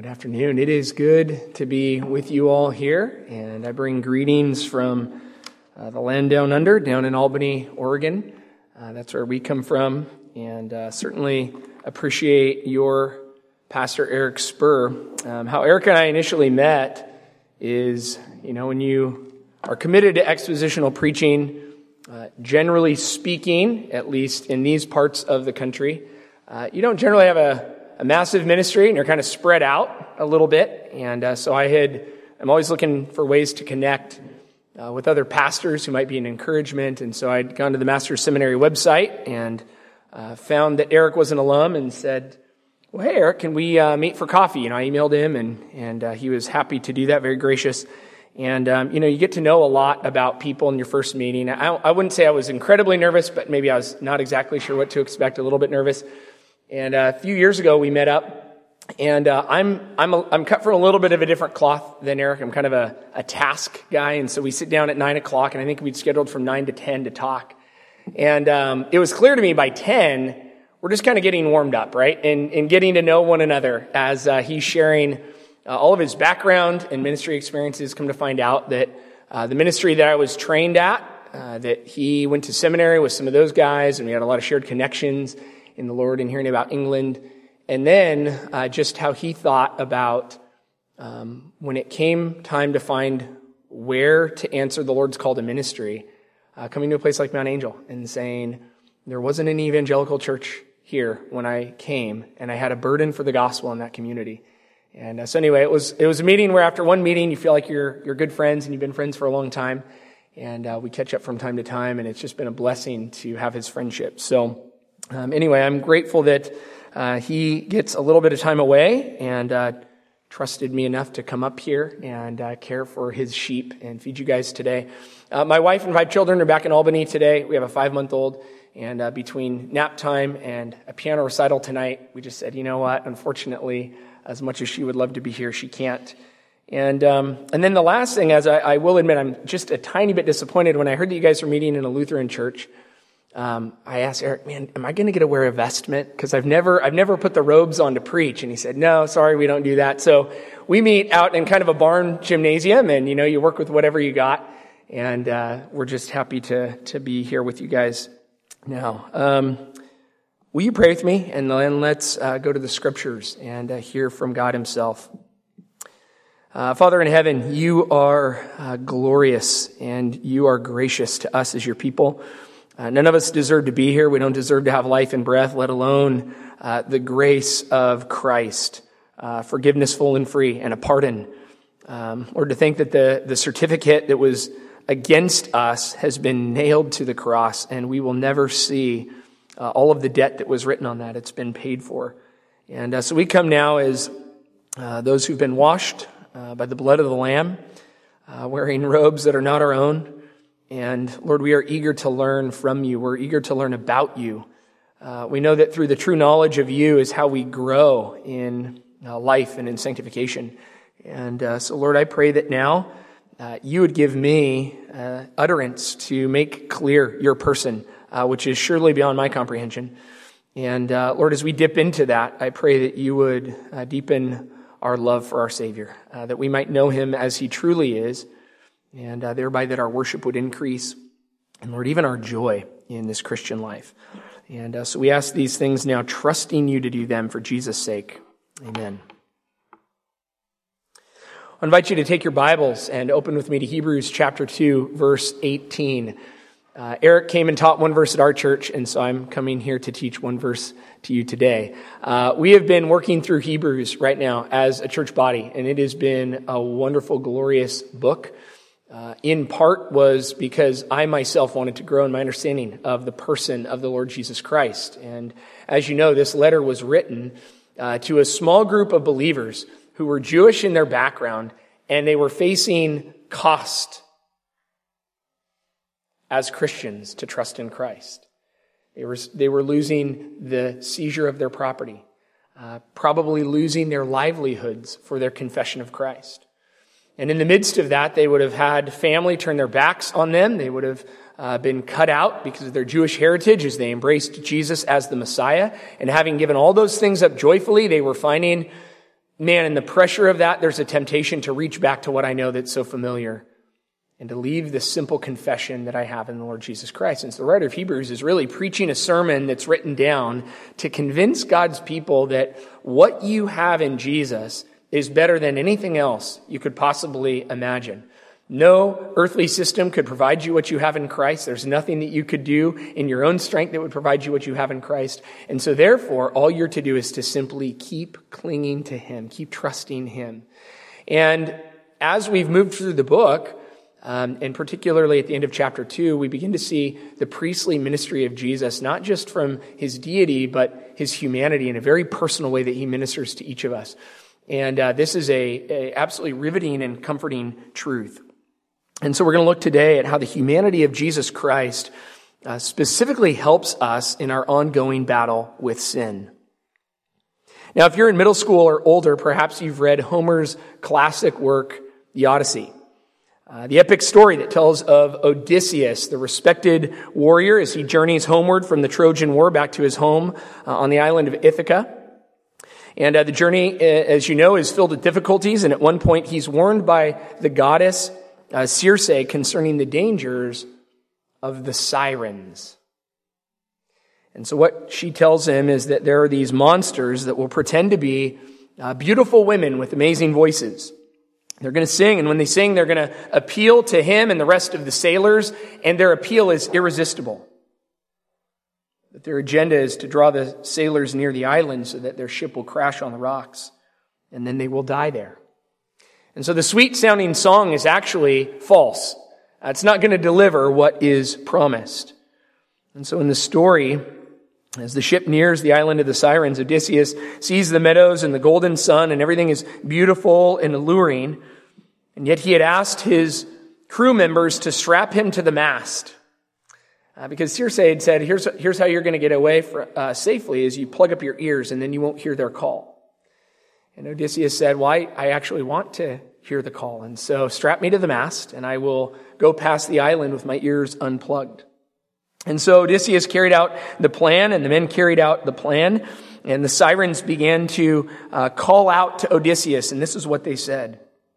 Good afternoon. It is good to be with you all here, and I bring greetings from the land down under, down in Albany, Oregon. That's where we come from, and certainly appreciate your Pastor Eric Spur. How Eric and I initially met is, when you are committed to expositional preaching, generally speaking, at least in these parts of the country, you don't generally have a massive ministry, and you're kind of spread out a little bit. And so I'm always looking for ways to connect with other pastors who might be an encouragement. And so I'd gone to the Master's Seminary website and found that Eric was an alum and said, well, hey, Eric, can we meet for coffee? I emailed him, and he was happy to do that, very gracious. And, you get to know a lot about people in your first meeting. I wouldn't say I was incredibly nervous, but maybe I was not exactly sure what to expect, a little bit nervous. And a few years ago, we met up, and I'm cut from a little bit of a different cloth than Eric. I'm kind of a task guy, and so we sit down at 9 o'clock, and I think we'd scheduled from 9 to 10 to talk. And it was clear to me by 10, we're just kind of getting warmed up, right? And getting to know one another as he's sharing all of his background and ministry experiences. Come to find out that the ministry that I was trained at, that he went to seminary with some of those guys, and we had a lot of shared connections in the Lord and hearing about England. And then just how he thought about when it came time to find where to answer the Lord's call to ministry, coming to a place like Mount Angel and saying, there wasn't an evangelical church here when I came, and I had a burden for the gospel in that community. And so anyway, it was a meeting where after one meeting, you feel like you're good friends and you've been friends for a long time. And we catch up from time to time, and it's just been a blessing to have his friendship. So anyway, I'm grateful that he gets a little bit of time away and trusted me enough to come up here and care for his sheep and feed you guys today. My wife and 5 children are back in Albany today. We have a 5-month-old, and between nap time and a piano recital tonight, we just said, you know what, unfortunately, as much as she would love to be here, she can't. And then the last thing, as I will admit, I'm just a tiny bit disappointed when I heard that you guys are meeting in a Lutheran church. I asked Eric, man, am I going to get to wear a vestment? Because I've never put the robes on to preach. And he said, no, sorry, we don't do that. So we meet out in kind of a barn gymnasium, and you work with whatever you got. And we're just happy to be here with you guys now. Will you pray with me? And then let's go to the scriptures and hear from God himself. Father in heaven, you are glorious, and you are gracious to us as your people. None of us deserve to be here. We don't deserve to have life and breath, let alone the grace of Christ, forgiveness full and free, and a pardon. Lord, to think that the certificate that was against us has been nailed to the cross, and we will never see all of the debt that was written on that. It's been paid for. And so we come now as those who've been washed by the blood of the Lamb, wearing robes that are not our own. And Lord, we are eager to learn from you. We're eager to learn about you. We know that through the true knowledge of you is how we grow in life and in sanctification. And so Lord, I pray that now you would give me utterance to make clear your person, which is surely beyond my comprehension. And Lord, as we dip into that, I pray that you would deepen our love for our Savior, that we might know him as he truly is, and thereby that our worship would increase, and Lord, even our joy in this Christian life. And so we ask these things now, trusting you to do them for Jesus' sake. Amen. I invite you to take your Bibles and open with me to Hebrews chapter 2, verse 18. Eric came and taught one verse at our church, and so I'm coming here to teach one verse to you today. We have been working through Hebrews right now as a church body, and it has been a wonderful, glorious book. In part was because I myself wanted to grow in my understanding of the person of the Lord Jesus Christ. And as you know, this letter was written to a small group of believers who were Jewish in their background, and they were facing cost as Christians to trust in Christ. They were losing the seizure of their property, probably losing their livelihoods for their confession of Christ. And in the midst of that, they would have had family turn their backs on them. They would have been cut out because of their Jewish heritage as they embraced Jesus as the Messiah. And having given all those things up joyfully, they were finding man, in the pressure of that, there's a temptation to reach back to what I know that's so familiar and to leave the simple confession that I have in the Lord Jesus Christ. And so the writer of Hebrews is really preaching a sermon that's written down to convince God's people that what you have in Jesus is better than anything else you could possibly imagine. No earthly system could provide you what you have in Christ. There's nothing that you could do in your own strength that would provide you what you have in Christ. And so therefore, all you're to do is to simply keep clinging to Him, keep trusting Him. And as we've moved through the book, and particularly at the end of chapter 2, we begin to see the priestly ministry of Jesus, not just from His deity, but His humanity in a very personal way that He ministers to each of us. And this is a absolutely riveting and comforting truth. And so we're going to look today at how the humanity of Jesus Christ specifically helps us in our ongoing battle with sin. Now, if you're in middle school or older, perhaps you've read Homer's classic work, The Odyssey. The epic story that tells of Odysseus, the respected warrior, as he journeys homeward from the Trojan War back to his home on the island of Ithaca. And the journey, as you know, is filled with difficulties. And at one point, he's warned by the goddess Circe concerning the dangers of the sirens. And so what she tells him is that there are these monsters that will pretend to be beautiful women with amazing voices. They're going to sing, and when they sing, they're going to appeal to him and the rest of the sailors, and their appeal is irresistible. But their agenda is to draw the sailors near the island so that their ship will crash on the rocks, and then they will die there. And so the sweet-sounding song is actually false. It's not going to deliver what is promised. And so in the story, as the ship nears the island of the Sirens, Odysseus sees the meadows and the golden sun, and everything is beautiful and alluring. And yet he had asked his crew members to strap him to the mast. Because Circe had said, here's how you're going to get away safely, is you plug up your ears and then you won't hear their call. And Odysseus said, well, I actually want to hear the call. And so strap me to the mast and I will go past the island with my ears unplugged. And so Odysseus carried out the plan, and the men carried out the plan, and the sirens began to call out to Odysseus, and this is what they said.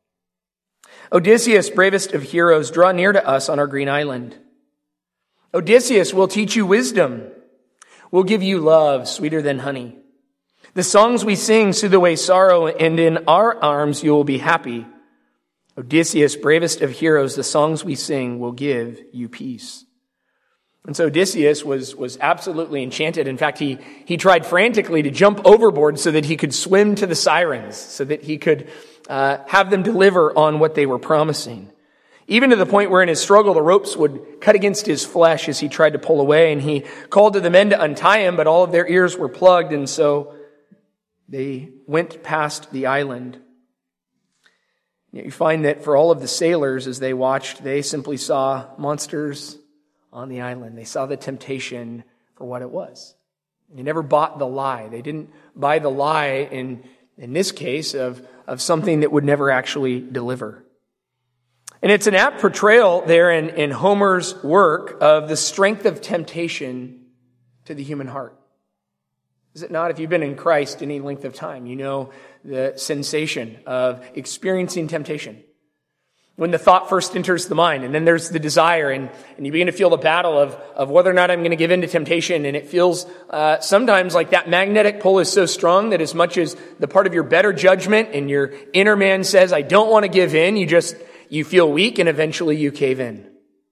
Odysseus, bravest of heroes, draw near to us on our green island. Odysseus will teach you wisdom. We'll give you love sweeter than honey. The songs we sing soothe away sorrow, and in our arms you will be happy. Odysseus, bravest of heroes, the songs we sing will give you peace. And so Odysseus was absolutely enchanted. In fact, he tried frantically to jump overboard so that he could swim to the sirens, so that he could have them deliver on what they were promising. Even to the point where in his struggle, the ropes would cut against his flesh as he tried to pull away. And he called to the men to untie him, but all of their ears were plugged. And so they went past the island. Yet you find that for all of the sailors, as they watched, they simply saw monsters on the island. They saw the temptation for what it was. They never bought the lie. They didn't buy the lie in this case of something that would never actually deliver. And it's an apt portrayal there in Homer's work of the strength of temptation to the human heart. Is it not? If you've been in Christ any length of time, you know the sensation of experiencing temptation. When the thought first enters the mind, and then there's the desire, and you begin to feel the battle of whether or not I'm going to give in to temptation, and it feels sometimes like that magnetic pull is so strong that as much as the part of your better judgment and your inner man says, I don't want to give in, you feel weak, and eventually you cave in.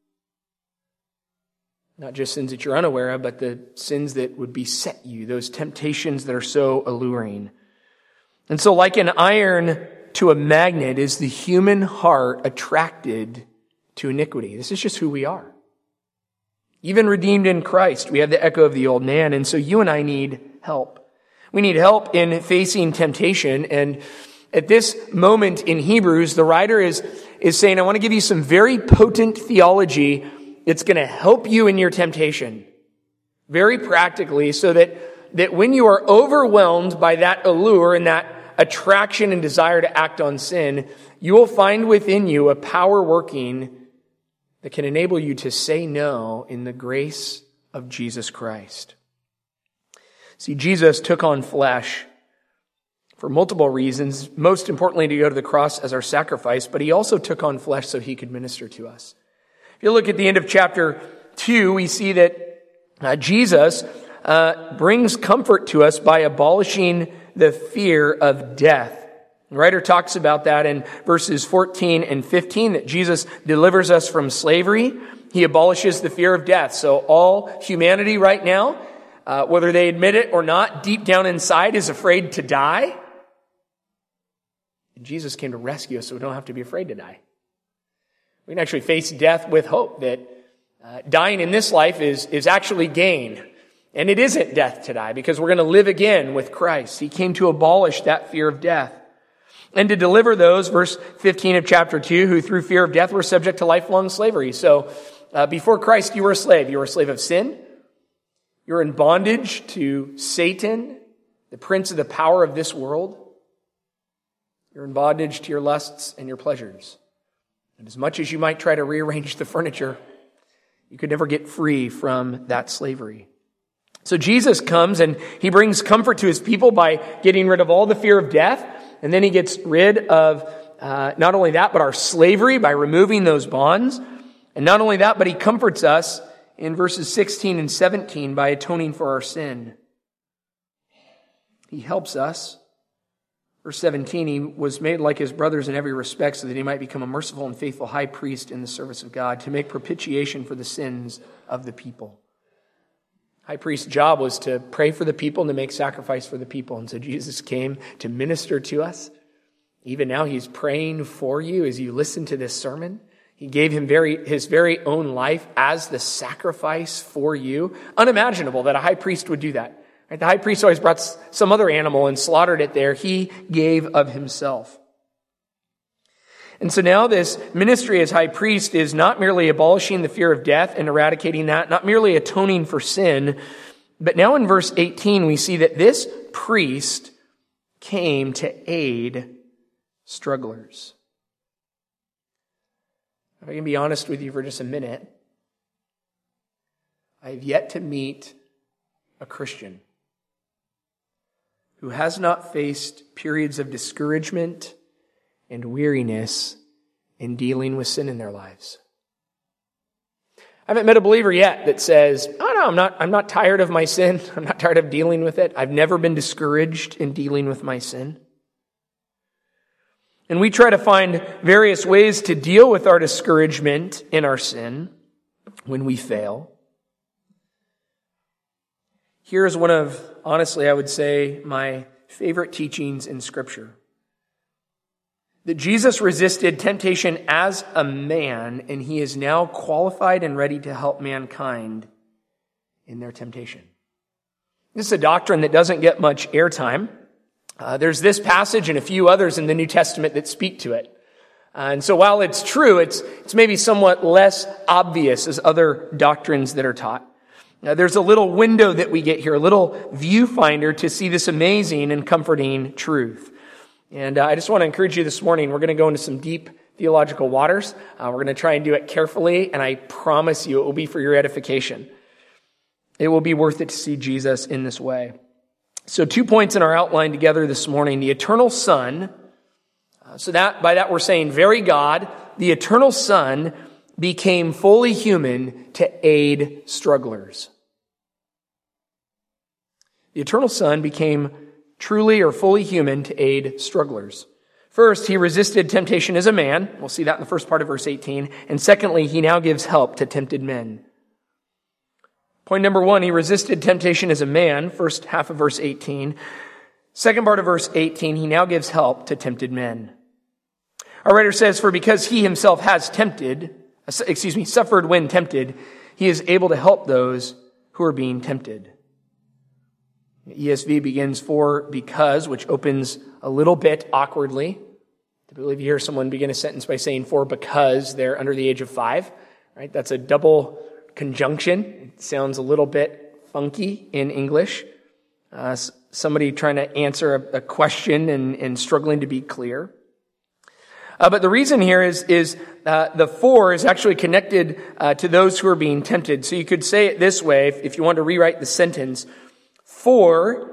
Not just sins that you're unaware of, but the sins that would beset you, those temptations that are so alluring. And so like an iron to a magnet is the human heart attracted to iniquity. This is just who we are. Even redeemed in Christ, we have the echo of the old man, and so you and I need help. We need help in facing temptation, and at this moment in Hebrews, the writer is saying, I want to give you some very potent theology that's going to help you in your temptation, very practically, so that when you are overwhelmed by that allure and that attraction and desire to act on sin, you will find within you a power working that can enable you to say no in the grace of Jesus Christ. See, Jesus took on flesh for multiple reasons, most importantly to go to the cross as our sacrifice, but he also took on flesh so he could minister to us. If you look at the end of chapter 2, we see that Jesus brings comfort to us by abolishing the fear of death. The writer talks about that in verses 14 and 15, that Jesus delivers us from slavery. He abolishes the fear of death. So all humanity right now, whether they admit it or not, deep down inside is afraid to die. And Jesus came to rescue us so we don't have to be afraid to die. We can actually face death with hope that dying in this life is actually gain. And it isn't death to die, because we're going to live again with Christ. He came to abolish that fear of death. And to deliver those, verse 15 of chapter 2, who through fear of death were subject to lifelong slavery. So before Christ, you were a slave. You were a slave of sin. You were in bondage to Satan, the prince of the power of this world. You're in bondage to your lusts and your pleasures. And as much as you might try to rearrange the furniture, you could never get free from that slavery. So Jesus comes and he brings comfort to his people by getting rid of all the fear of death. And then he gets rid of not only that, but our slavery by removing those bonds. And not only that, but he comforts us in verses 16 and 17 by atoning for our sin. He helps us. Verse 17, he was made like his brothers in every respect so that he might become a merciful and faithful high priest in the service of God to make propitiation for the sins of the people. High priest's job was to pray for the people and to make sacrifice for the people. And so Jesus came to minister to us. Even now he's praying for you as you listen to this sermon. He gave him his very own life as the sacrifice for you. Unimaginable that a high priest would do that. Right? The high priest always brought some other animal and slaughtered it there. He gave of himself. And so now this ministry as high priest is not merely abolishing the fear of death and eradicating that, not merely atoning for sin, but now in verse 18 we see that this priest came to aid strugglers. If I can be honest with you for just a minute, I have yet to meet a Christian who has not faced periods of discouragement and weariness in dealing with sin in their lives. I haven't met a believer yet that says, "Oh no, I'm not tired of my sin. I'm not tired of dealing with it. I've never been discouraged in dealing with my sin." And we try to find various ways to deal with our discouragement in our sin when we fail. Here's one of, honestly, I would say, my favorite teachings in Scripture. That Jesus resisted temptation as a man, and he is now qualified and ready to help mankind in their temptation. This is a doctrine that doesn't get much airtime. There's this passage and a few others in the New Testament that speak to it. And so while it's true, it's maybe somewhat less obvious as other doctrines that are taught. Now, there's a little window that we get here, a little viewfinder to see this amazing and comforting truth. And I just want to encourage you this morning, we're going to go into some deep theological waters. We're going to try and do it carefully, and I promise you it will be for your edification. It will be worth it to see Jesus in this way. So 2 points in our outline together this morning. The eternal Son, by that we're saying very God, the eternal Son became fully human to aid strugglers. The eternal Son became truly or fully human to aid strugglers. First, he resisted temptation as a man. We'll see that in the first part of verse 18. And secondly, he now gives help to tempted men. Point number 1, he resisted temptation as a man, first half of verse 18. Second part of verse 18, he now gives help to tempted men. Our writer says, "For because he himself has suffered when tempted, he is able to help those who are being tempted." ESV begins for because, which opens a little bit awkwardly. Typically, if you hear someone begin a sentence by saying for because they're under the age of 5, right? That's a double conjunction. It sounds a little bit funky in English. Somebody trying to answer a question and struggling to be clear. But the reason here is the for is actually connected to those who are being tempted. So you could say it this way, if you want to rewrite the sentence, for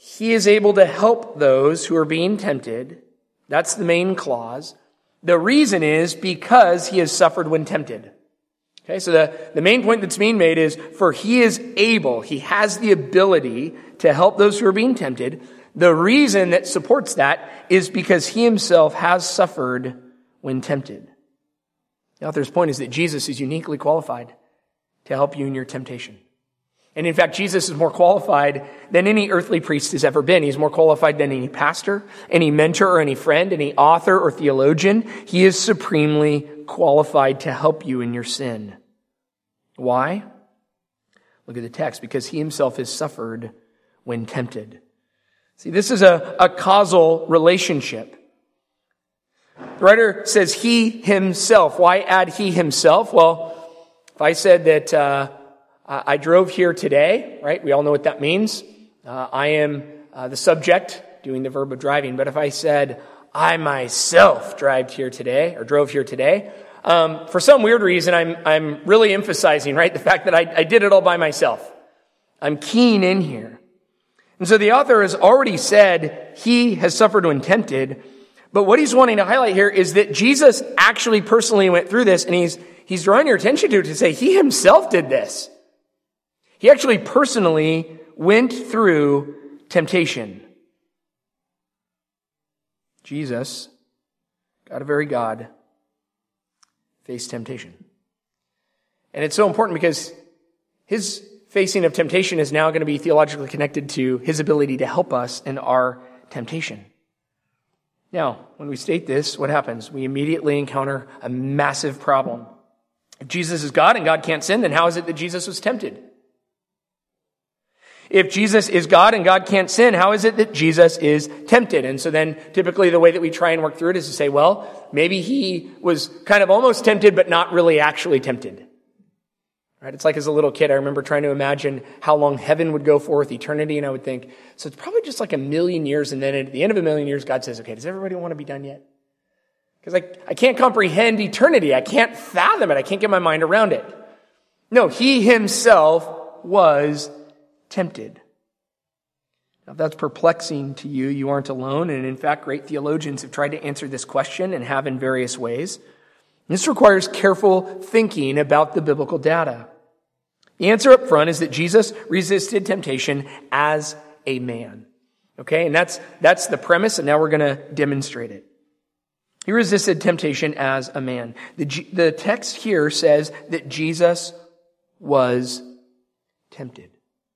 he is able to help those who are being tempted. That's the main clause. The reason is because he has suffered when tempted. Okay, so the main point that's being made is, for he is able, he has the ability to help those who are being tempted. The reason that supports that is because he himself has suffered when tempted. The author's point is that Jesus is uniquely qualified to help you in your temptation. And in fact, Jesus is more qualified than any earthly priest has ever been. He's more qualified than any pastor, any mentor, or any friend, any author or theologian. He is supremely qualified to help you in your sin. Why? Look at the text. Because he himself has suffered when tempted. See, this is a causal relationship. The writer says he himself. Why add he himself? Well, if I said that I drove here today, right? We all know what that means. I am the subject doing the verb of driving. But if I said I myself drove here today, for some weird reason, I'm really emphasizing, right, the fact that I did it all by myself. I'm keying in here. And so the author has already said he has suffered when tempted. But what he's wanting to highlight here is that Jesus actually personally went through this, and he's drawing your attention to it to say he himself did this. He actually personally went through temptation. Jesus, God of very God, faced temptation. And it's so important because his facing of temptation is now going to be theologically connected to his ability to help us in our temptation. Now, when we state this, what happens? We immediately encounter a massive problem. If Jesus is God and God can't sin, then how is it that Jesus was tempted? If Jesus is God and God can't sin, how is it that Jesus is tempted? And so then typically the way that we try and work through it is to say, well, maybe he was kind of almost tempted, but not really actually tempted. Right? It's like as a little kid, I remember trying to imagine how long heaven would go for with eternity. And I would think, so it's probably just like 1,000,000 years. And then at the end of 1,000,000 years, God says, okay, does everybody want to be done yet? Because I can't comprehend eternity. I can't fathom it. I can't get my mind around it. No, he himself was tempted. Now, if that's perplexing to you, you aren't alone. And in fact, great theologians have tried to answer this question and have in various ways. This requires careful thinking about the biblical data. The answer up front is that Jesus resisted temptation as a man. Okay, and that's the premise, and now we're going to demonstrate it. He resisted temptation as a man. The text here says that Jesus was tempted.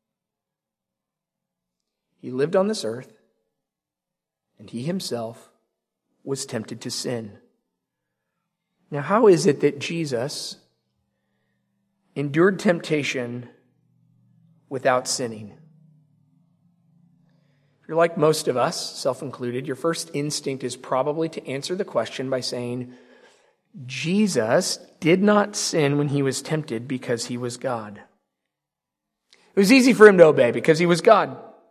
He lived on this earth, and he himself was tempted to sin. Now, how is it that Jesus endured temptation without sinning? If you're like most of us, self-included, your first instinct is probably to answer the question by saying, Jesus did not sin when he was tempted because he was God. It was easy for him to obey because he was God.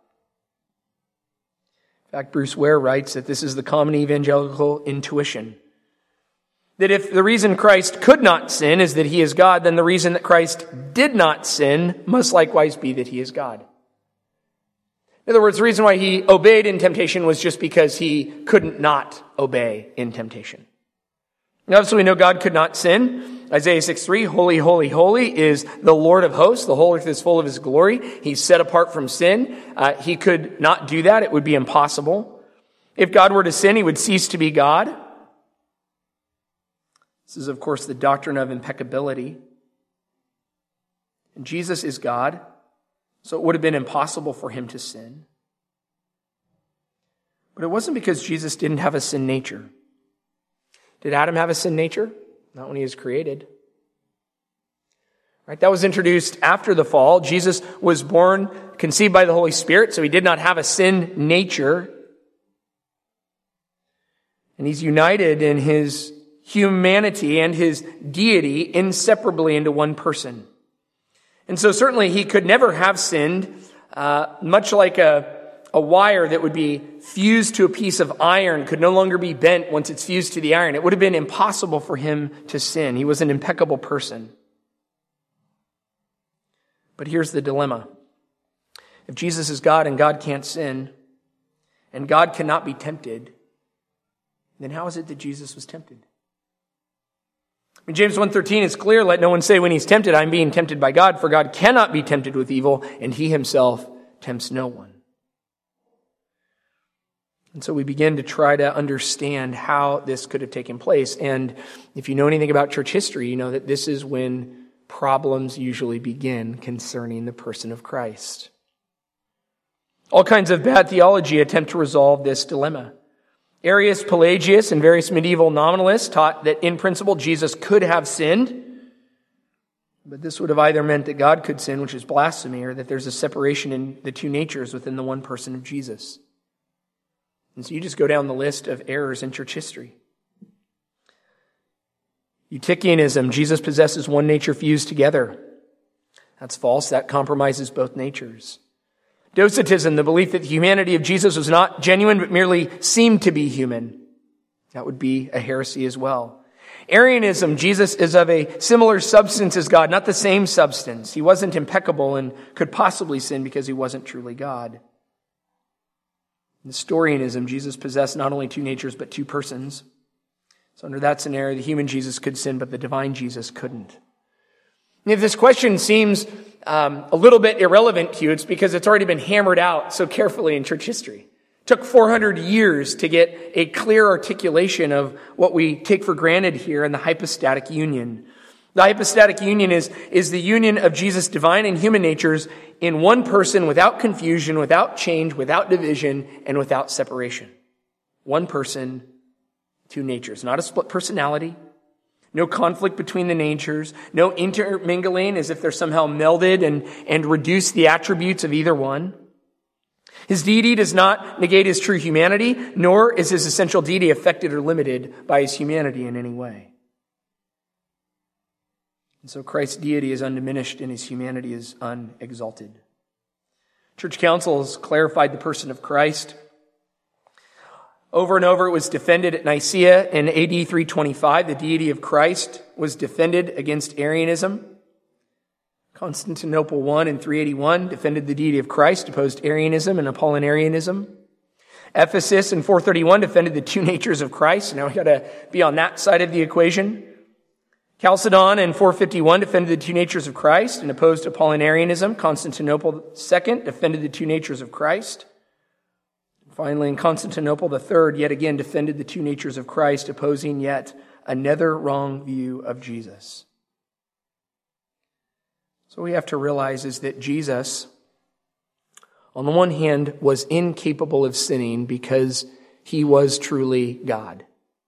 In fact, Bruce Ware writes that this is the common evangelical intuition. That if the reason Christ could not sin is that he is God, then the reason that Christ did not sin must likewise be that he is God. In other words, the reason why he obeyed in temptation was just because he couldn't not obey in temptation. Now, obviously, we know God could not sin. Isaiah 6:3, holy, holy, holy is the Lord of hosts. The whole earth is full of his glory. He's set apart from sin. He could not do that. It would be impossible. If God were to sin, he would cease to be God. This is, of course, the doctrine of impeccability. And Jesus is God, so it would have been impossible for him to sin. But it wasn't because Jesus didn't have a sin nature. Did Adam have a sin nature? Not when he was created. Right? That was introduced after the fall. Jesus was born, conceived by the Holy Spirit, so he did not have a sin nature. And he's united in his humanity and his deity inseparably into one person. And so certainly he could never have sinned, much like a wire that would be fused to a piece of iron could no longer be bent once it's fused to the iron. It would have been impossible for him to sin. He was an impeccable person. But here's the dilemma. If Jesus is God and God can't sin, and God cannot be tempted, then how is it that Jesus was tempted? In James 1:13 is clear, let no one say when he's tempted, I'm being tempted by God, for God cannot be tempted with evil, and he himself tempts no one. And so we begin to try to understand how this could have taken place. And if you know anything about church history, you know that this is when problems usually begin concerning the person of Christ. All kinds of bad theology attempt to resolve this dilemma. Arius, Pelagius, and various medieval nominalists taught that in principle Jesus could have sinned, but this would have either meant that God could sin, which is blasphemy, or that there's a separation in the two natures within the one person of Jesus. And so you just go down the list of errors in church history. Eutychianism, Jesus possesses one nature fused together. That's false. That compromises both natures. Docetism, the belief that the humanity of Jesus was not genuine but merely seemed to be human. That would be a heresy as well. Arianism, Jesus is of a similar substance as God, not the same substance. He wasn't impeccable and could possibly sin because he wasn't truly God. Nestorianism, Jesus possessed not only two natures but two persons. So under that scenario, the human Jesus could sin, but the divine Jesus couldn't. And if this question seems a little bit irrelevant to you, it's because it's already been hammered out so carefully in church history. It took 400 years to get a clear articulation of what we take for granted here in the hypostatic union. The hypostatic union is the union of Jesus' divine and human natures in one person without confusion, without change, without division, and without separation. One person, two natures. Not a split personality. No conflict between the natures. No intermingling as if they're somehow melded and reduce the attributes of either one. His deity does not negate his true humanity, nor is his essential deity affected or limited by his humanity in any way. And so Christ's deity is undiminished and his humanity is unexalted. Church councils clarified the person of Christ. Over and over it was defended at Nicaea in AD 325. The deity of Christ was defended against Arianism. Constantinople I in 381 defended the deity of Christ, opposed Arianism and Apollinarianism. Ephesus in 431 defended the two natures of Christ. Now we got to be on that side of the equation. Chalcedon in 451 defended the two natures of Christ and opposed Apollinarianism. Constantinople II defended the two natures of Christ. Finally, in Constantinople III, yet again defended the two natures of Christ, opposing yet another wrong view of Jesus. So what we have to realize is that Jesus, on the one hand, was incapable of sinning because he was truly God.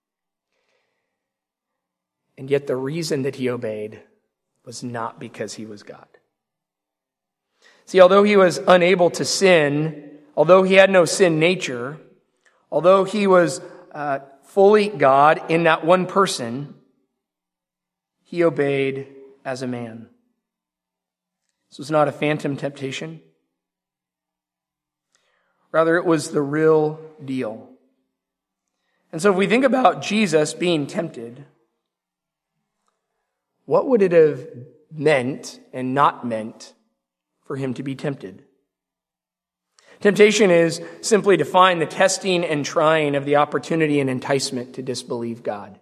And yet the reason that he obeyed was not because he was God. See, although he was unable to sin, although he had no sin nature, although he was fully God in that one person, he obeyed as a man. This was not a phantom temptation. Rather, it was the real deal. And so if we think about Jesus being tempted, what would it have meant and not meant for him to be tempted? Temptation is simply defined the testing and trying of the opportunity and enticement to disbelieve God.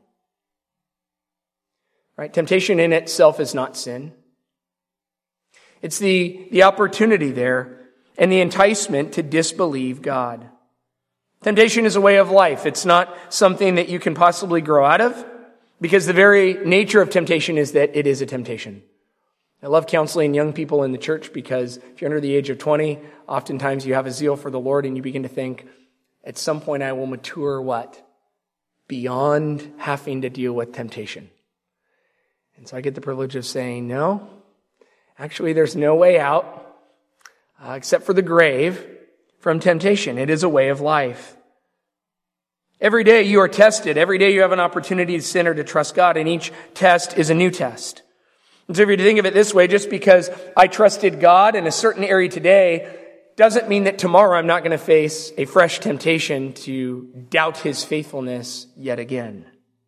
Right? Temptation in itself is not sin. It's the opportunity there and the enticement to disbelieve God. Temptation is a way of life. It's not something that you can possibly grow out of, because the very nature of temptation is that it is a temptation. I love counseling young people in the church because if you're under the age of 20, oftentimes you have a zeal for the Lord and you begin to think, at some point I will mature what? Beyond having to deal with temptation. And so I get the privilege of saying, no, actually there's no way out except for the grave from temptation. It is a way of life. Every day you are tested. Every day you have an opportunity to sin or to trust God, and each test is a new test. And so if you think of it this way, just because I trusted God in a certain area today doesn't mean that tomorrow I'm not going to face a fresh temptation to doubt his faithfulness yet again.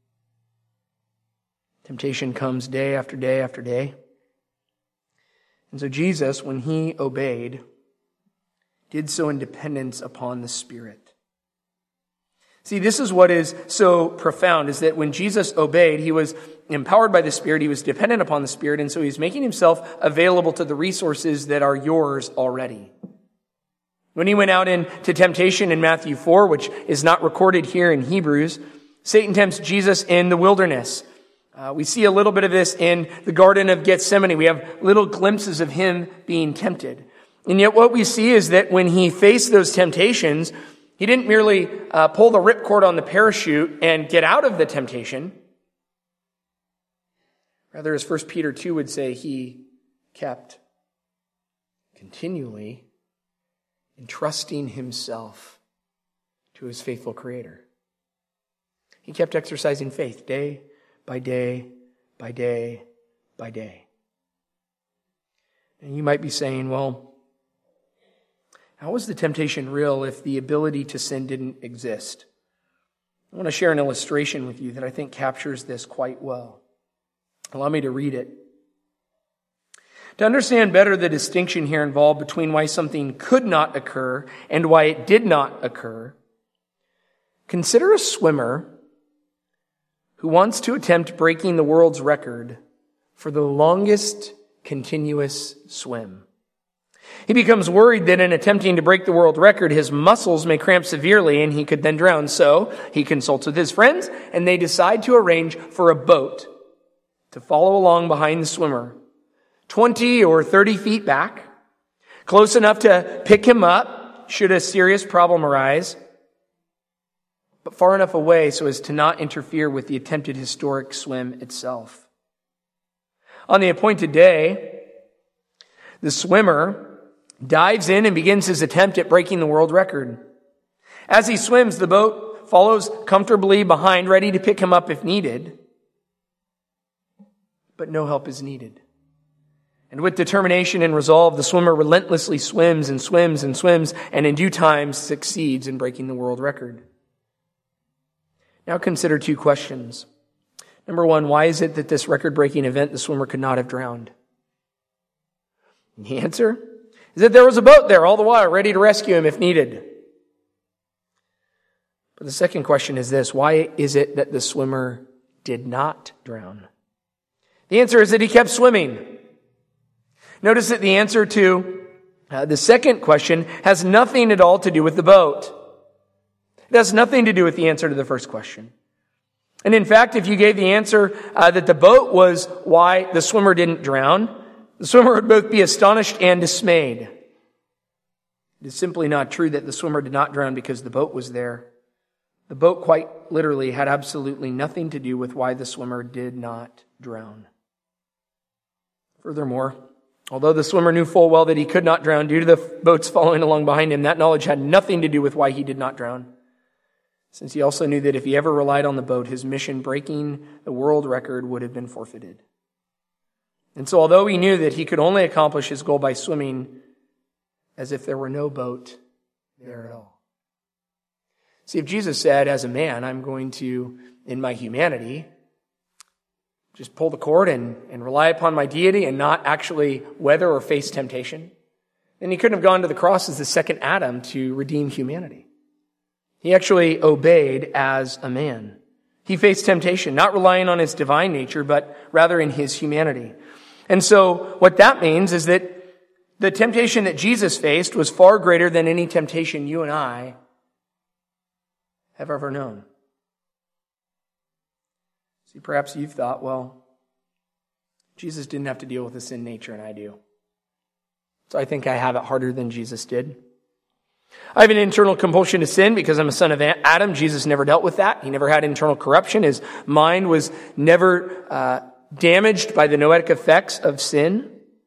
Temptation comes day after day after day. And so Jesus, when he obeyed, did so in dependence upon the Spirit. See, this is what is so profound, is that when Jesus obeyed, he was empowered by the Spirit, he was dependent upon the Spirit, and so he's making himself available to the resources that are yours already. When he went out into temptation in Matthew 4, which is not recorded here in Hebrews, Satan tempts Jesus in the wilderness. We see a little bit of this in the Garden of Gethsemane. We have little glimpses of him being tempted. And yet what we see is that when he faced those temptations, he didn't merely pull the ripcord on the parachute and get out of the temptation. Rather, as 1 Peter 2 would say, he kept continually entrusting himself to his faithful Creator. He kept exercising faith day by day by day by day. And you might be saying, well, how was the temptation real if the ability to sin didn't exist? I want to share an illustration with you that I think captures this quite well. Allow me to read it. To understand better the distinction here involved between why something could not occur and why it did not occur, consider a swimmer who wants to attempt breaking the world's record for the longest continuous swim. He becomes worried that in attempting to break the world record, his muscles may cramp severely and he could then drown. So he consults with his friends and they decide to arrange for a boat to follow along behind the swimmer, 20 or 30 feet back, close enough to pick him up should a serious problem arise, but far enough away so as to not interfere with the attempted historic swim itself. On the appointed day, the swimmer dives in and begins his attempt at breaking the world record. As he swims, the boat follows comfortably behind, ready to pick him up if needed. But no help is needed. And with determination and resolve, the swimmer relentlessly swims and swims and swims, and in due time succeeds in breaking the world record. Now consider two questions. Number one, why is it that this record-breaking event the swimmer could not have drowned? And the answer is that there was a boat there all the while, ready to rescue him if needed. But the second question is this: why is it that the swimmer did not drown? The answer is that he kept swimming. Notice that the answer to the second question has nothing at all to do with the boat. It has nothing to do with the answer to the first question. And in fact, if you gave the answer that the boat was why the swimmer didn't drown, the swimmer would both be astonished and dismayed. It is simply not true that the swimmer did not drown because the boat was there. The boat quite literally had absolutely nothing to do with why the swimmer did not drown. Furthermore, although the swimmer knew full well that he could not drown due to the boats following along behind him, that knowledge had nothing to do with why he did not drown, since he also knew that if he ever relied on the boat, his mission breaking the world record would have been forfeited. And so although he knew that he could only accomplish his goal by swimming, as if there were no boat there at all. See, if Jesus said, as a man, I'm going to, in my humanity, just pull the cord and rely upon my deity and not actually weather or face temptation, then he couldn't have gone to the cross as the second Adam to redeem humanity. He actually obeyed as a man. He faced temptation, not relying on his divine nature, but rather in his humanity. And so what that means is that the temptation that Jesus faced was far greater than any temptation you and I have ever known. See, perhaps you've thought, well, Jesus didn't have to deal with the sin nature, and I do. So I think I have it harder than Jesus did. I have an internal compulsion to sin because I'm a son of Adam. Jesus never dealt with that. He never had internal corruption. His mind was never damaged by the noetic effects of sin.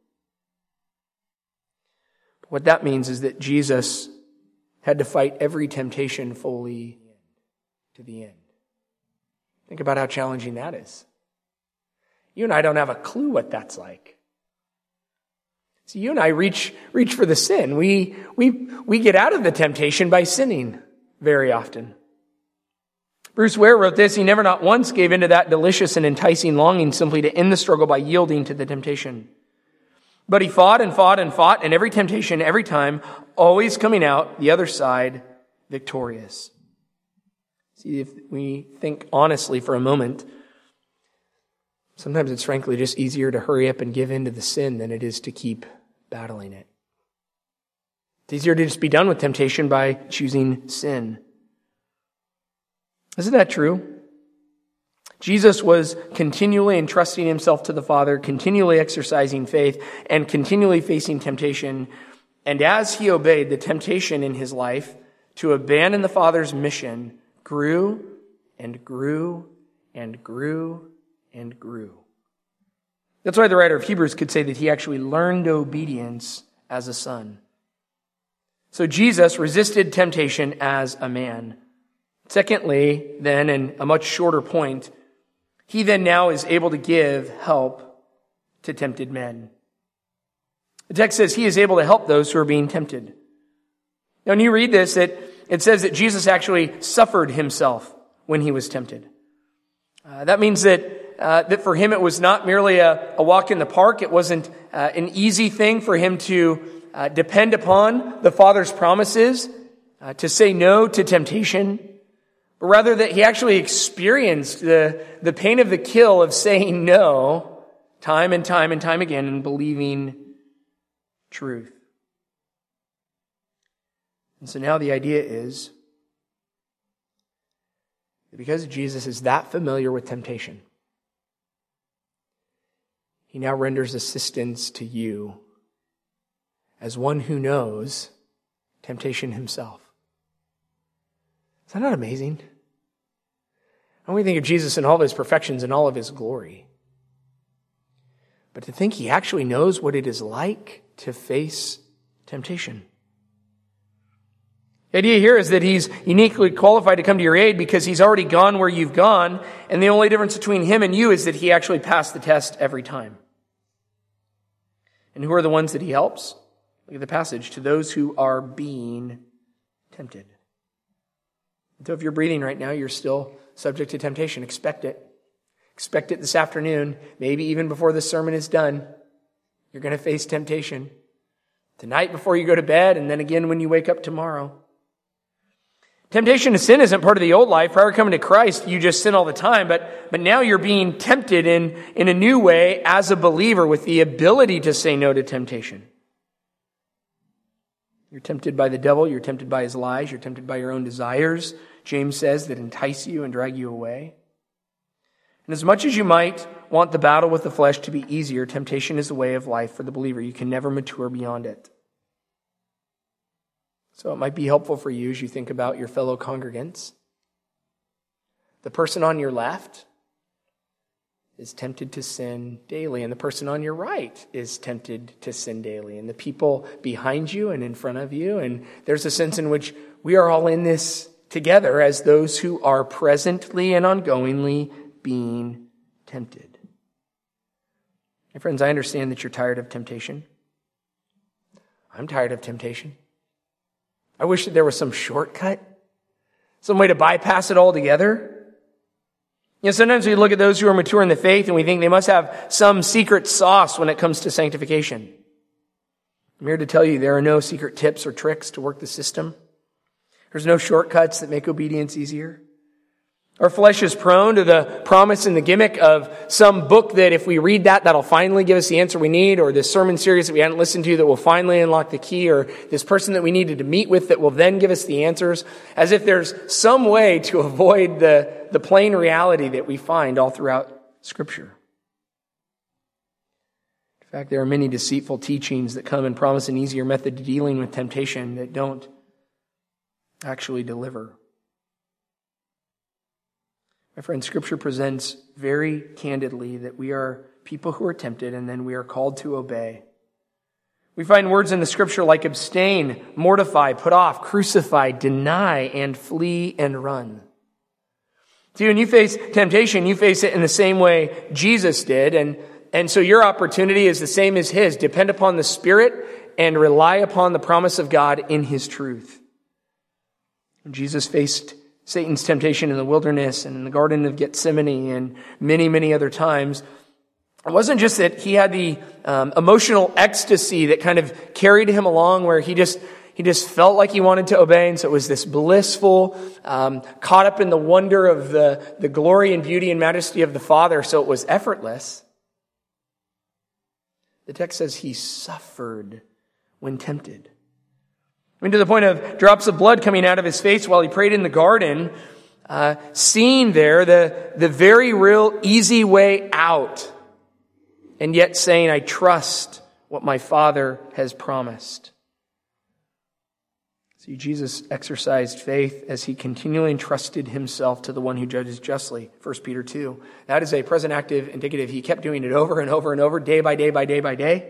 What that means is that Jesus had to fight every temptation fully to the end. Think about how challenging that is. You and I don't have a clue what that's like. So you and I reach for the sin. We get out of the temptation by sinning very often. Bruce Ware wrote this: he never not once gave into that delicious and enticing longing simply to end the struggle by yielding to the temptation. But he fought and fought and fought, and every temptation, every time, always coming out the other side victorious. See, if we think honestly for a moment, sometimes it's frankly just easier to hurry up and give in to the sin than it is to keep battling it. It's easier to just be done with temptation by choosing sin. Isn't that true? Jesus was continually entrusting himself to the Father, continually exercising faith, and continually facing temptation. And as he obeyed, the temptation in his life to abandon the Father's mission grew and grew and grew and grew. That's why the writer of Hebrews could say that he actually learned obedience as a son. So Jesus resisted temptation as a man. Secondly, then, and a much shorter point, he then now is able to give help to tempted men. The text says he is able to help those who are being tempted. Now, when you read this, it says that Jesus actually suffered himself when he was tempted. That means that for him it was not merely a walk in the park. It wasn't an easy thing for him to depend upon the Father's promises, to say no to temptation, but rather that he actually experienced the pain of the kill of saying no time and time and time again and believing truth. And so now the idea is that because Jesus is that familiar with temptation, he now renders assistance to you as one who knows temptation himself. Is that not amazing? When we think of Jesus and all of his perfections and all of his glory, but to think he actually knows what it is like to face temptation. The idea here is that he's uniquely qualified to come to your aid because he's already gone where you've gone, and the only difference between him and you is that he actually passed the test every time. And who are the ones that he helps? Look at the passage. To those who are being tempted. So if you're breathing right now, you're still subject to temptation. Expect it. Expect it this afternoon, maybe even before this sermon is done. You're going to face temptation. Tonight before you go to bed, and then again when you wake up tomorrow. Temptation to sin isn't part of the old life. Prior to coming to Christ, you just sin all the time, but now you're being tempted in a new way as a believer with the ability to say no to temptation. You're tempted by the devil, you're tempted by his lies, you're tempted by your own desires, James says, that entice you and drag you away. And as much as you might want the battle with the flesh to be easier, temptation is a way of life for the believer. You can never mature beyond it. So it might be helpful for you as you think about your fellow congregants. The person on your left is tempted to sin daily, and the person on your right is tempted to sin daily, and the people behind you and in front of you, and there's a sense in which we are all in this together as those who are presently and ongoingly being tempted. My friends, I understand that you're tired of temptation. I'm tired of temptation. I wish that there was some shortcut, some way to bypass it altogether. You know, sometimes we look at those who are mature in the faith and we think they must have some secret sauce when it comes to sanctification. I'm here to tell you there are no secret tips or tricks to work the system. There's no shortcuts that make obedience easier. Our flesh is prone to the promise and the gimmick of some book that if we read that'll finally give us the answer we need, or this sermon series that we hadn't listened to that will finally unlock the key, or this person that we needed to meet with that will then give us the answers, as if there's some way to avoid the plain reality that we find all throughout Scripture. In fact, there are many deceitful teachings that come and promise an easier method to dealing with temptation that don't actually deliver. My friend, Scripture presents very candidly that we are people who are tempted and then we are called to obey. We find words in the Scripture like abstain, mortify, put off, crucify, deny, and flee and run. See, when you face temptation, you face it in the same way Jesus did, and so your opportunity is the same as his. Depend upon the Spirit and rely upon the promise of God in his truth. When Jesus faced Satan's temptation in the wilderness and in the Garden of Gethsemane and many, many other times, It wasn't just that he had the emotional ecstasy that kind of carried him along where he just felt like he wanted to obey. And so it was this blissful, caught up in the wonder of the glory and beauty and majesty of the Father. So it was effortless. The text says he suffered when tempted. I mean, to the point of drops of blood coming out of his face while he prayed in the garden, seeing there the very real easy way out, and yet saying, I trust what my Father has promised. See, Jesus exercised faith as he continually entrusted himself to the one who judges justly, 1 Peter 2. That is a present active indicative. He kept doing it over and over and over, day by day by day by day.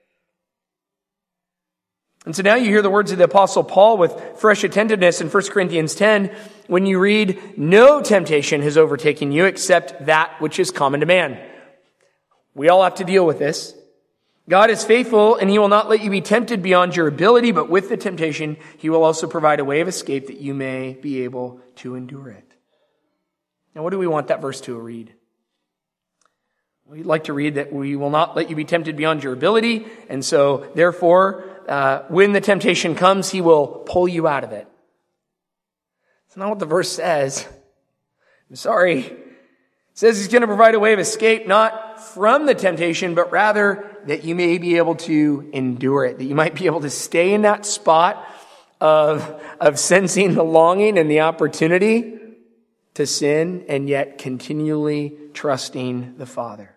And so now you hear the words of the Apostle Paul with fresh attentiveness in 1 Corinthians 10 when you read, no temptation has overtaken you except that which is common to man. We all have to deal with this. God is faithful and he will not let you be tempted beyond your ability, but with the temptation, he will also provide a way of escape that you may be able to endure it. Now, what do we want that verse to read? We'd like to read that we will not let you be tempted beyond your ability, and so therefore, when the temptation comes, he will pull you out of it. That's not what the verse says. I'm sorry. It says he's going to provide a way of escape, not from the temptation, but rather that you may be able to endure it, that you might be able to stay in that spot of sensing the longing and the opportunity to sin, and yet continually trusting the Father.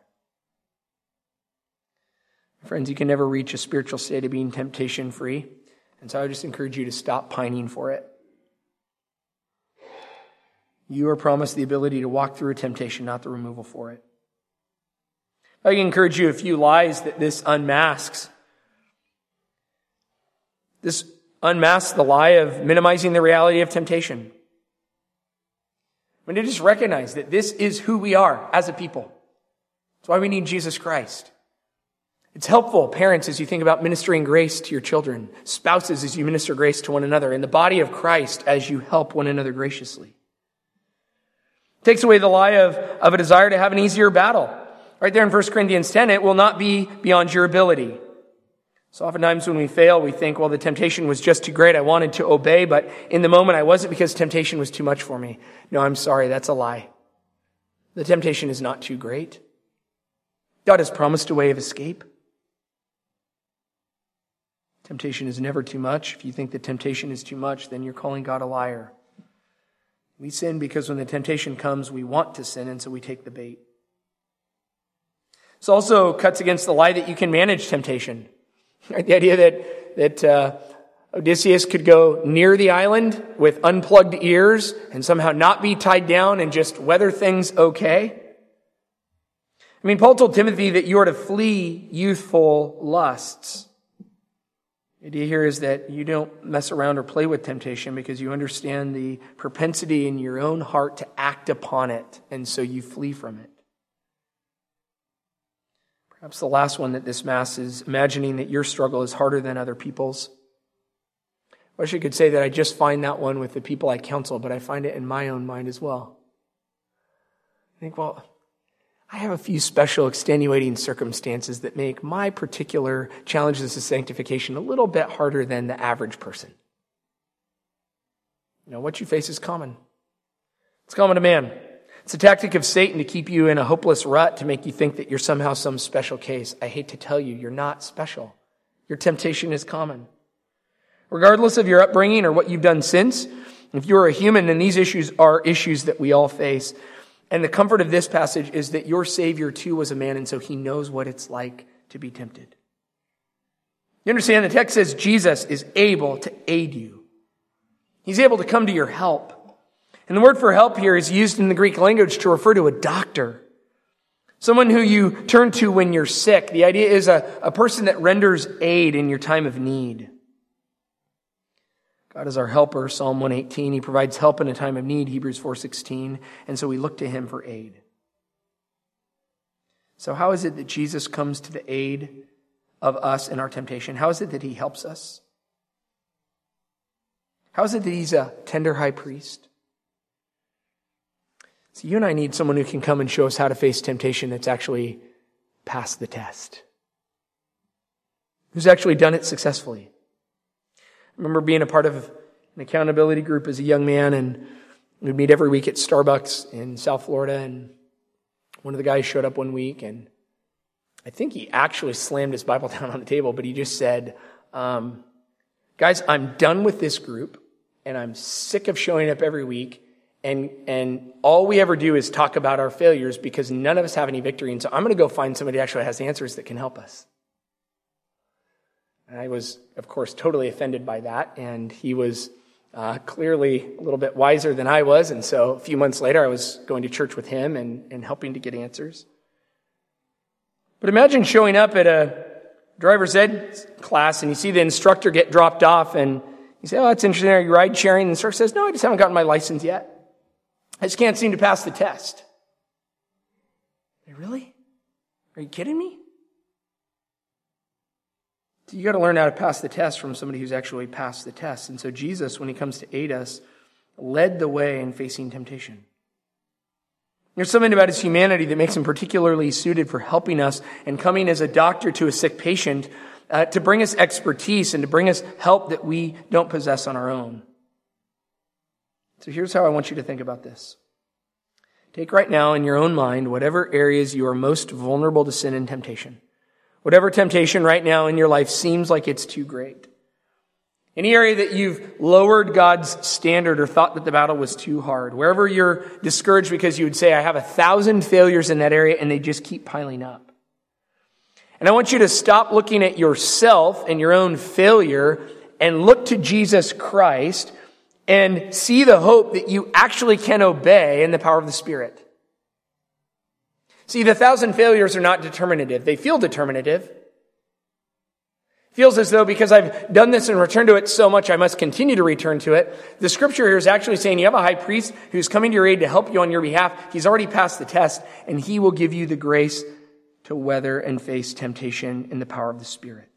Friends, you can never reach a spiritual state of being temptation-free. And so I just encourage you to stop pining for it. You are promised the ability to walk through a temptation, not the removal for it. I can encourage you a few lies that this unmasks. This unmasks the lie of minimizing the reality of temptation. We need to just recognize that this is who we are as a people. That's why we need Jesus Christ. It's helpful, parents, as you think about ministering grace to your children, spouses as you minister grace to one another, in the body of Christ as you help one another graciously. It takes away the lie of a desire to have an easier battle. Right there in 1 Corinthians 10, it will not be beyond your ability. So oftentimes when we fail, we think, well, the temptation was just too great. I wanted to obey, but in the moment I wasn't because temptation was too much for me. No, I'm sorry, that's a lie. The temptation is not too great. God has promised a way of escape. Temptation is never too much. If you think that temptation is too much, then you're calling God a liar. We sin because when the temptation comes, we want to sin, and so we take the bait. This also cuts against the lie that you can manage temptation. Right? The idea that Odysseus could go near the island with unplugged ears and somehow not be tied down and just weather things okay. I mean, Paul told Timothy that you are to flee youthful lusts. The idea here is that you don't mess around or play with temptation because you understand the propensity in your own heart to act upon it, and so you flee from it. Perhaps the last one that this masks is imagining that your struggle is harder than other people's. I wish I could say that I just find that one with the people I counsel, but I find it in my own mind as well. I think, well, I have a few special extenuating circumstances that make my particular challenges to sanctification a little bit harder than the average person. You know, what you face is common. It's common to man. It's a tactic of Satan to keep you in a hopeless rut, to make you think that you're somehow some special case. I hate to tell you, you're not special. Your temptation is common. Regardless of your upbringing or what you've done since, if you're a human, then these issues are issues that we all face. And the comfort of this passage is that your Savior too was a man, and so he knows what it's like to be tempted. You understand, the text says Jesus is able to aid you. He's able to come to your help. And the word for help here is used in the Greek language to refer to a doctor. Someone who you turn to when you're sick. The idea is a person that renders aid in your time of need. God is our helper, Psalm 118. He provides help in a time of need, Hebrews 4:16. And so we look to him for aid. So how is it that Jesus comes to the aid of us in our temptation? How is it that he helps us? How is it that he's a tender high priest? So you and I need someone who can come and show us how to face temptation that's actually passed the test? Who's actually done it successfully? I remember being a part of an accountability group as a young man, and we'd meet every week at Starbucks in South Florida, and one of the guys showed up one week, and I think he actually slammed his Bible down on the table, but he just said, guys, I'm done with this group, and I'm sick of showing up every week, and all we ever do is talk about our failures because none of us have any victory, and so I'm going to go find somebody who actually has answers that can help us. And I was, of course, totally offended by that, and he was clearly a little bit wiser than I was, and so a few months later I was going to church with him and helping to get answers. But imagine showing up at a driver's ed class and you see the instructor get dropped off and you say, oh, that's interesting, are you ride sharing? And the instructor says, no, I just haven't gotten my license yet. I just can't seem to pass the test. Really? Are you kidding me? You got to learn how to pass the test from somebody who's actually passed the test. And so Jesus, when he comes to aid us, led the way in facing temptation. There's something about his humanity that makes him particularly suited for helping us and coming as a doctor to a sick patient to bring us expertise and to bring us help that we don't possess on our own. So here's how I want you to think about this. Take right now in your own mind whatever areas you are most vulnerable to sin and temptation. Whatever temptation right now in your life seems like it's too great. Any area that you've lowered God's standard or thought that the battle was too hard. Wherever you're discouraged because you would say, I have 1,000 failures in that area and they just keep piling up. And I want you to stop looking at yourself and your own failure and look to Jesus Christ and see the hope that you actually can obey in the power of the Spirit. See, the 1,000 failures are not determinative. They feel determinative. Feels as though because I've done this and returned to it so much, I must continue to return to it. The scripture here is actually saying you have a high priest who's coming to your aid to help you on your behalf. He's already passed the test, and he will give you the grace to weather and face temptation in the power of the Spirit.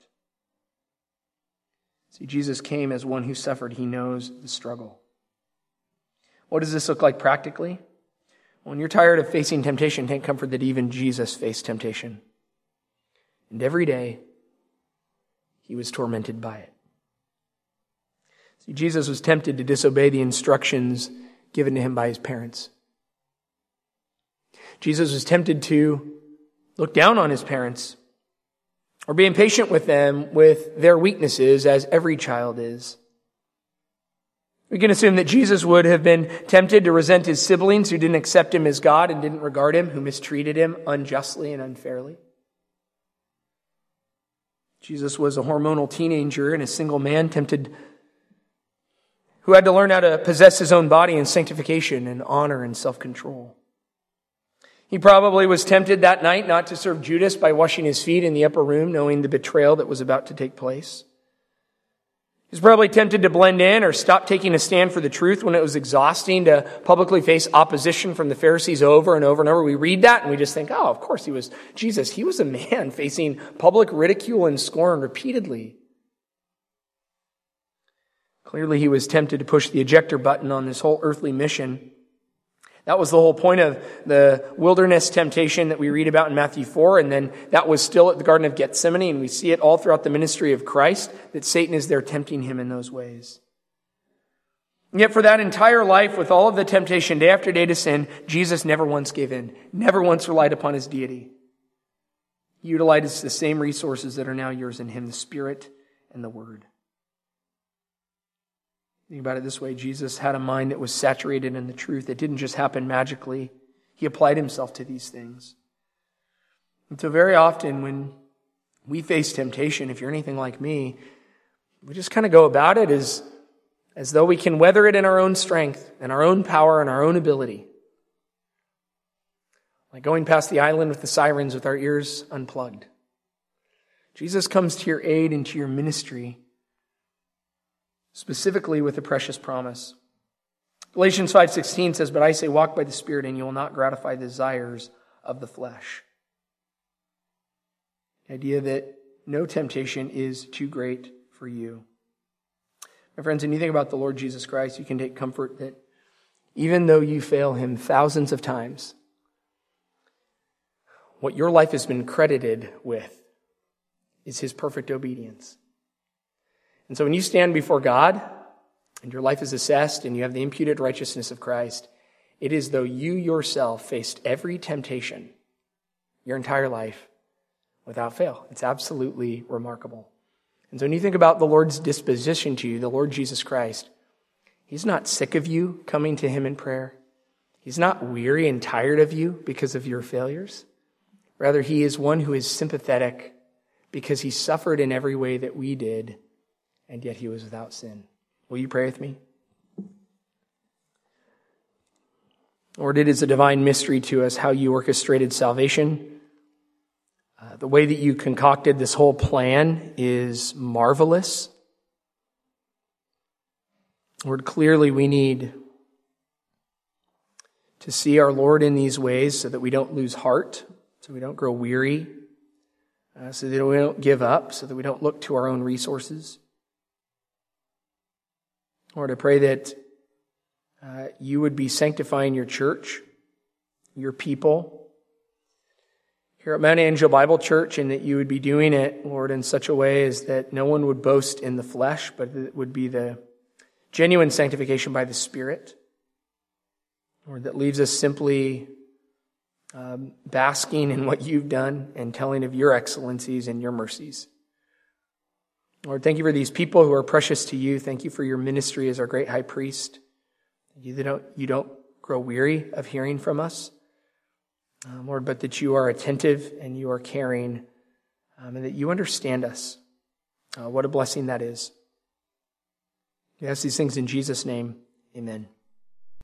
See, Jesus came as one who suffered. He knows the struggle. What does this look like practically? When you're tired of facing temptation, take comfort that even Jesus faced temptation. And every day, he was tormented by it. See, Jesus was tempted to disobey the instructions given to him by his parents. Jesus was tempted to look down on his parents or be impatient with them with their weaknesses, as every child is. We can assume that Jesus would have been tempted to resent his siblings who didn't accept him as God and didn't regard him, who mistreated him unjustly and unfairly. Jesus was a hormonal teenager and a single man who had to learn how to possess his own body in sanctification and honor and self-control. He probably was tempted that night not to serve Judas by washing his feet in the upper room, knowing the betrayal that was about to take place. He was probably tempted to blend in or stop taking a stand for the truth when it was exhausting to publicly face opposition from the Pharisees over and over and over. We read that and we just think, oh, of course he was Jesus. He was a man facing public ridicule and scorn repeatedly. Clearly he was tempted to push the ejector button on this whole earthly mission. That was the whole point of the wilderness temptation that we read about in Matthew 4, and then that was still at the Garden of Gethsemane, and we see it all throughout the ministry of Christ, that Satan is there tempting him in those ways. And yet for that entire life, with all of the temptation day after day to sin, Jesus never once gave in, never once relied upon his deity. He utilized the same resources that are now yours in him, the Spirit and the Word. Think about it this way. Jesus had a mind that was saturated in the truth. It didn't just happen magically. He applied himself to these things. And so very often when we face temptation, if you're anything like me, we just kind of go about it as though we can weather it in our own strength and our own power and our own ability. Like going past the island with the sirens with our ears unplugged. Jesus comes to your aid and to your ministry, specifically with a precious promise. Galatians 5:16 says, but I say walk by the Spirit and you will not gratify the desires of the flesh. The idea that no temptation is too great for you. My friends, when you think about the Lord Jesus Christ, you can take comfort that even though you fail him thousands of times, what your life has been credited with is his perfect obedience. And so when you stand before God and your life is assessed and you have the imputed righteousness of Christ, it is though you yourself faced every temptation your entire life without fail. It's absolutely remarkable. And so when you think about the Lord's disposition to you, the Lord Jesus Christ, he's not sick of you coming to him in prayer. He's not weary and tired of you because of your failures. Rather, he is one who is sympathetic because he suffered in every way that we did, and yet he was without sin. Will you pray with me? Lord, it is a divine mystery to us how you orchestrated salvation. The way that you concocted this whole plan is marvelous. Lord, clearly we need to see our Lord in these ways so that we don't lose heart, so we don't grow weary, so that we don't give up, so that we don't look to our own resources. Lord, I pray that you would be sanctifying your church, your people, here at Mount Angel Bible Church, and that you would be doing it, Lord, in such a way as that no one would boast in the flesh, but it would be the genuine sanctification by the Spirit, Lord, that leaves us simply basking in what you've done and telling of your excellencies and your mercies. Lord, thank you for these people who are precious to you. Thank you for your ministry as our great high priest. You don't grow weary of hearing from us, Lord, but that you are attentive and you are caring, and that you understand us. What a blessing that is. We ask these things in Jesus' name. Amen.